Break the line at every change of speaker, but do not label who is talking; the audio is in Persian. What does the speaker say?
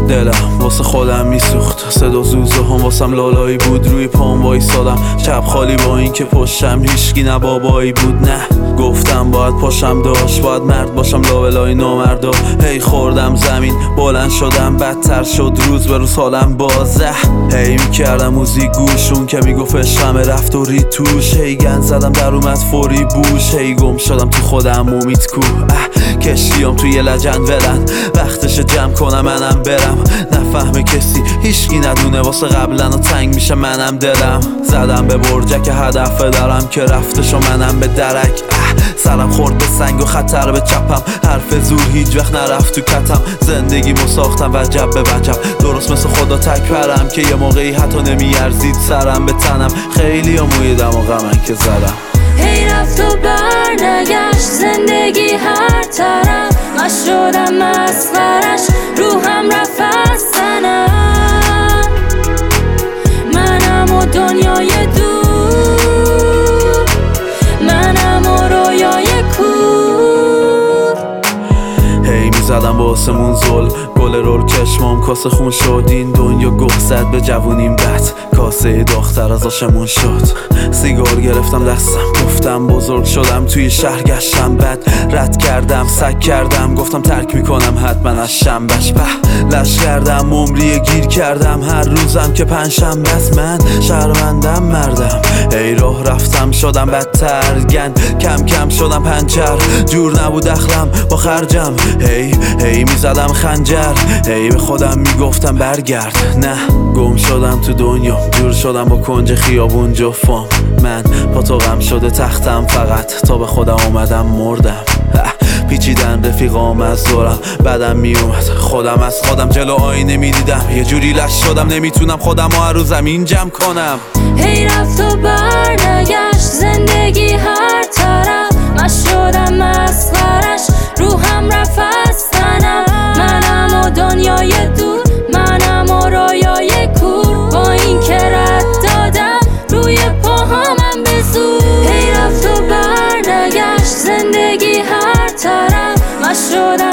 دلم واسه خودم میسوخت، صدا زوزه هم واسم لالایی بود. روی پام وایسادم چپ خالی با این که پشتم هیشگی نه بابایی بود. نه گفتم باید پاشم داشت، باید مرد باشم لاولای نامردا. هی خوردم زمین بلند شدم، بدتر شد روز به روز حالم بازه. هی میکردم موزیک گوشون که میگفت عشقم رفت و رید توش. هی گند زدم در اومد فوری بوش، هی گم شدم تو خودم امید کو. کشتیام توی لجن ولن، وقتش جمع کنم منم برم. نفهمه کسی هیچکی ندونه واسه قبلن و تنگ میشه منم دلم. زدم به برجک هدف دارم که رفتش و منم به درک. سرم خورد به سنگ و خطر به چپم، حرف زور هیچ وقت نرفت تو کتم. زندگیمو ساختم وجب به وجب، درست مثل خدا تک پرم که یه موقعی حتی نمیارزید سرم به تنم. خیلی موی دماغمن که زدم.
هی رفت و بر نگشت زندگی هر طرف، من شدم مسخرش روحم رفت از تنم. منم و دنیای دور، منم و رویای کور.
هی میزدم با آسمون زل، گل رول چشمام کاسه خون شد. این دنیا گه زد به جوونیم بد، کاسه داختر از آشمون شد. سیگار گرفتم دستم، گفتم بزرگ شدم توی شهر گشتم. بد رد کردم سک کردم، گفتم ترک میکنم حتما از شنبهش. لش کردم عمری گیر کردم، هر روزم که پنجشنبه است من شرمندم مردم. ای راه رفتم شدم بدتر گند، کم کم شدم پنچر. جور نبود دخلم با خرجم، هی میزدم خنجر. هی به خودم میگفتم برگرد، نه گم شدم تو دنیا. جور شدم با کنج خیابون جفام، من با تو غم شده تختم فقط تا به خودم اومدم مردم. پیچیدن رفیقام از دورم، بعدم میومد خودم از خودم جلو آینه میدیدم. یه جوری لش شدم نمیتونم خودم رو رو زمین جمع کنم.
هی رفت و بر نگشت زندگی هر طرف، من شدم مسخرش روحم رفت از تنم. منم و دنیای دور، منم و رویای کور. با این که رد دادم روی پاهامم به زور. هی رفت و بر نگشت زندگی هر طرف، من شدم